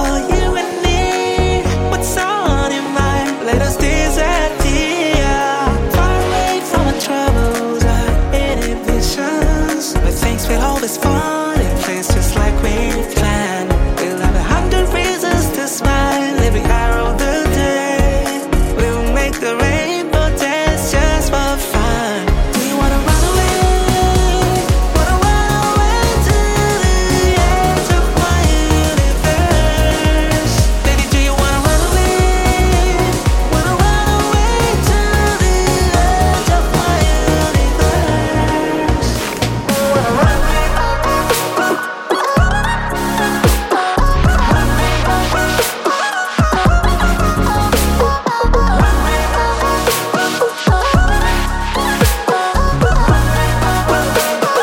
you and me. What's on your mind? Let us disappear. Far away from our troubles, our inhibitions, where things will always fall in place just like we planned. We'll have 100 reasons to smile every hour of the day. We'll make the rainbow dance just for fun. Do you wanna run away? Wanna run away to the edge of my universe? Baby, do you wanna run away? Wanna run away to the edge of my universe? Wanna run away?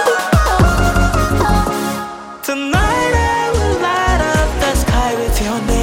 Tonight I will light up the sky with your name.